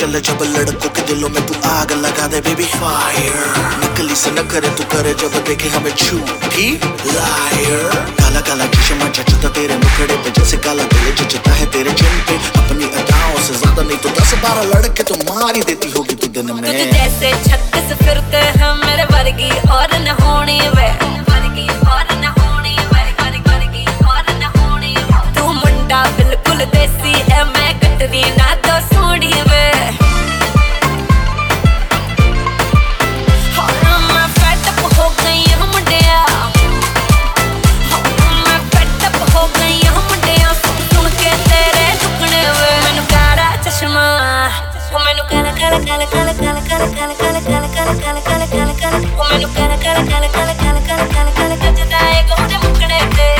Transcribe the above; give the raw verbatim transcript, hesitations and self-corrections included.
चल जब लड़कों के दिलों में तू आग लगा दे बेबी फायर। नकली से न करे तू करे जब देखे हमें झूठी लायर। काला काला चश्मा जचता तेरे मुखड़े पे जैसे काला दिल जचता है तेरे चिन पे। अपनी अदाओं से ज्यादा नहीं तो दस बारह लड़के तो मार ही देती होगी तू दिन में। तुझे जैसे छत्तीस फिरते हैं मेरे वर्गी और न होनी वे, वर्गी और न होनी वे, वर्गी और न होनी। तू मुंडा बिल्कुल देसी है, मैं कटरीना तो सोनी वे। मैनू काला काला काला काला काला काला काला काला काला काला काला काला काला काला ओ मैनू काला काला काला काला काला काला काला काला जदा ए गोदे मुकड़े ते।